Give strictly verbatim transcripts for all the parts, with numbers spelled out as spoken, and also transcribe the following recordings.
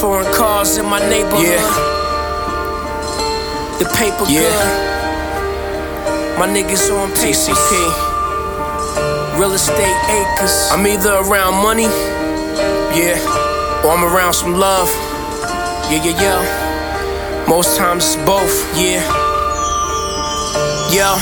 Foreign cars in my neighborhood. Yeah. The paper yeah. good. My niggas on T C P. Real estate acres. I'm either around money, yeah, or I'm around some love. Yeah, yeah, yeah. Most times it's both, yeah. Yeah.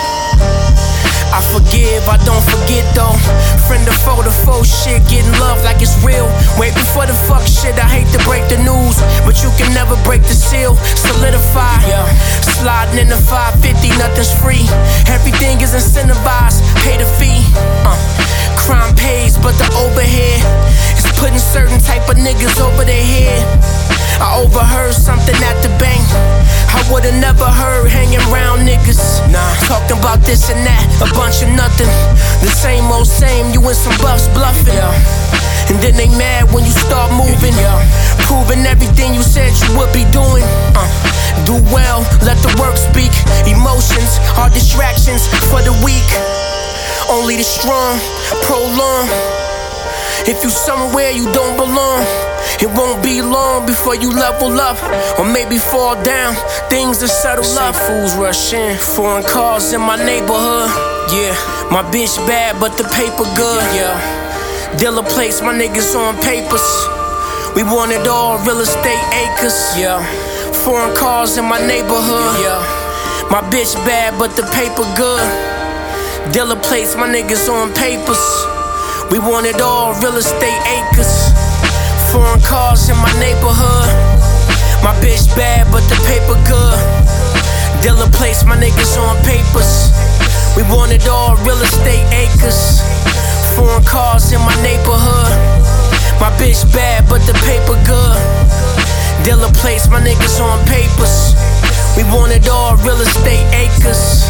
I forgive, I don't forget though. Friend or foe to foe shit, getting love like it's real. Wait before the fuck shit, I hate to break the news, but you can never break the seal. Solidify, yeah. Sliding in the five fifty, nothing's free. Everything is incentivized, pay the fee. uh, Crime pays, but the overhead is putting certain type of niggas over their head. I overheard something at the bank I would've never heard hanging around niggas. Nah, talking about this and that, a bunch of nothing. The same old same, you and some buffs bluffing, yeah. And then they mad when you start moving, yeah. Proving everything you said you would be doing. uh, Do well, let the work speak. Emotions are distractions for the weak. Only the strong prolong. If you somewhere you don't belong, it won't be long before you level up, or maybe fall down. Things that settle up. Fools rush in, foreign cars in my neighborhood. Yeah, my bitch bad, but the paper good. Yeah, dealer place, my niggas on papers. We want it all, real estate acres. Yeah, foreign cars in my neighborhood. Yeah, my bitch bad, but the paper good. Dealer place, my niggas on papers. We want it all, real estate acres. Foreign cars in my neighborhood. My bitch bad, but the paper good. Dealer place, my niggas on papers. We want it all, real estate acres. Foreign cars in my neighborhood. My bitch bad, but the paper good. Dealer place, my niggas on papers. We want it all, real estate acres.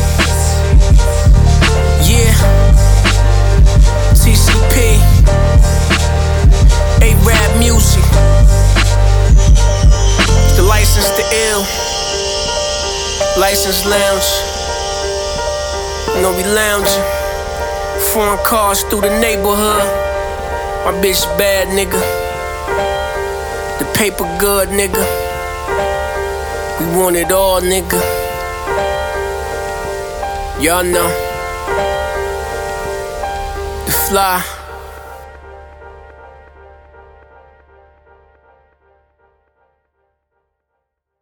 Yeah. T C P, A-Rap music. The license to ill. License lounge. You know we lounging. Foreign cars through the neighborhood. My bitch bad, nigga. The paper good, nigga. We want it all, nigga. Y'all know. Fly.